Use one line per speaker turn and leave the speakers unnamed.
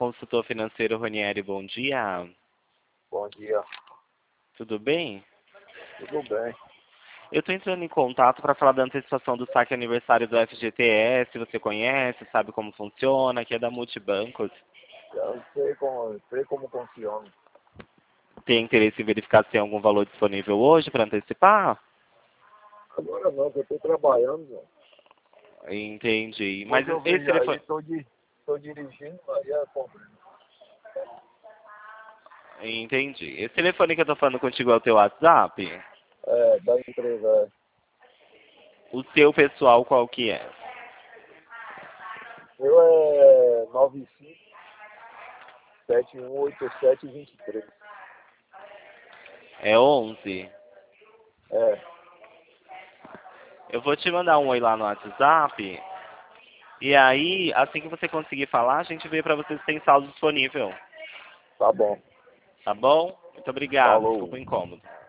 consultor financeiro Ronieri, bom dia.
Bom dia.
Tudo bem?
Tudo bem.
Eu estou entrando em contato para falar da antecipação do saque aniversário do FGTS. Você conhece, sabe como funciona, que é da Multibancos.
Eu sei como funciona.
Tem interesse em verificar se tem algum valor disponível hoje para antecipar?
Agora não, que eu estou trabalhando, João.
Entendi. Mas
Quando eu
esse
vejo aí,
telefone...
estou dirigindo, aí é problema.
Entendi. Esse telefone que eu estou falando contigo é o teu WhatsApp?
É, da empresa,
O seu pessoal qual que é?
Eu é 95718723.
É 11?
É,
Eu vou te mandar um oi lá no WhatsApp. E aí, assim que você conseguir falar, a gente vê para você se tem saldo disponível.
tá bom.
Tá bom? Muito obrigado.
Falou.
Desculpa o incômodo.